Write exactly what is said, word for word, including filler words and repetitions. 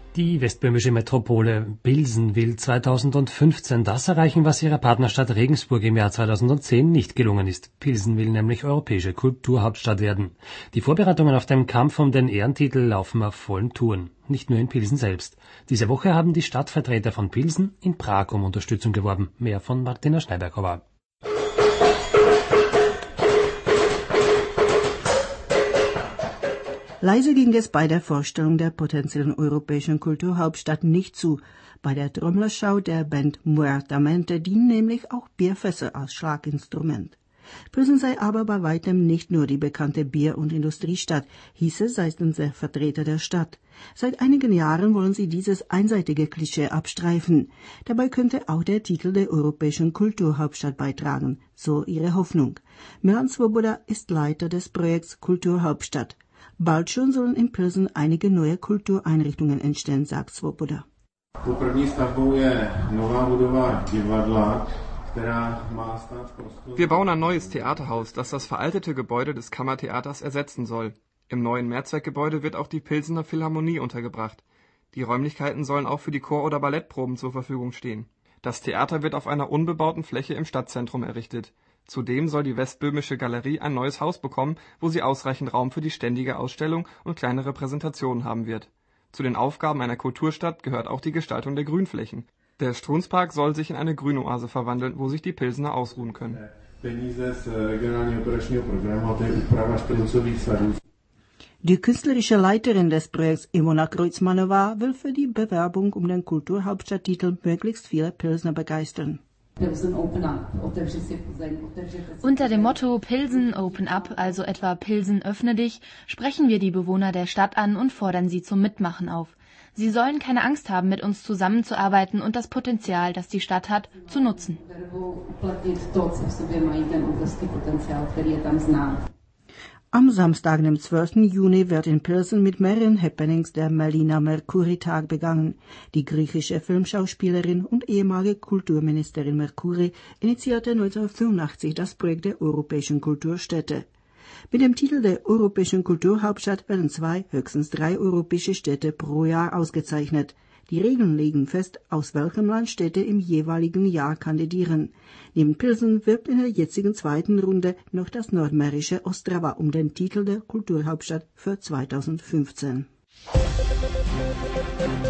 Die westböhmische Metropole Pilsen will zweitausendfünfzehn das erreichen, was ihrer Partnerstadt Regensburg im Jahr zweitausendzehn nicht gelungen ist. Pilsen will nämlich europäische Kulturhauptstadt werden. Die Vorbereitungen auf den Kampf um den Ehrentitel laufen auf vollen Touren. Nicht nur in Pilsen selbst. Diese Woche haben die Stadtvertreter von Pilsen in Prag um Unterstützung geworben. Mehr von Martina Schneiberger. Leise ging es bei der Vorstellung der potenziellen europäischen Kulturhauptstadt nicht zu. Bei der Trommlerschau der Band Muertamente dienen nämlich auch Bierfässer als Schlaginstrument. Pilsen sei aber bei weitem nicht nur die bekannte Bier- und Industriestadt, hieß es seitens der Vertreter der Stadt. Seit einigen Jahren wollen sie dieses einseitige Klischee abstreifen. Dabei könnte auch der Titel der europäischen Kulturhauptstadt beitragen, so ihre Hoffnung. Milan Svoboda ist Leiter des Projekts Kulturhauptstadt. Bald schon sollen in Pilsen einige neue Kultureinrichtungen entstehen, sagt Svoboda. Wir bauen ein neues Theaterhaus, das das veraltete Gebäude des Kammertheaters ersetzen soll. Im neuen Mehrzweckgebäude wird auch die Pilsener Philharmonie untergebracht. Die Räumlichkeiten sollen auch für die Chor- oder Ballettproben zur Verfügung stehen. Das Theater wird auf einer unbebauten Fläche im Stadtzentrum errichtet. Zudem soll die Westböhmische Galerie ein neues Haus bekommen, wo sie ausreichend Raum für die ständige Ausstellung und kleinere Präsentationen haben wird. Zu den Aufgaben einer Kulturstadt gehört auch die Gestaltung der Grünflächen. Der Strunzpark soll sich in eine Grünoase verwandeln, wo sich die Pilsener ausruhen können. Die künstlerische Leiterin des Projekts Ivona Kreutzmanova will für die Bewerbung um den Kulturhauptstadttitel möglichst viele Pilsner begeistern. Unter dem Motto Pilsen Open Up, also etwa Pilsen öffne dich, sprechen wir die Bewohner der Stadt an und fordern sie zum Mitmachen auf. Sie sollen keine Angst haben, mit uns zusammenzuarbeiten und das Potenzial, das die Stadt hat, zu nutzen. Am Samstag, dem zwölften Juni, wird in Pilsen mit mehreren Happenings der Melina Mercouri-Tag begangen. Die griechische Filmschauspielerin und ehemalige Kulturministerin Mercouri initiierte neunzehnhundertfünfundachtzig das Projekt der Europäischen Kulturstädte. Mit dem Titel der Europäischen Kulturhauptstadt werden zwei, höchstens drei europäische Städte pro Jahr ausgezeichnet. Die Regeln legen fest, aus welchem Land Städte im jeweiligen Jahr kandidieren. Neben Pilsen wirbt in der jetzigen zweiten Runde noch das nordmährische Ostrava um den Titel der Kulturhauptstadt für zweitausendfünfzehn.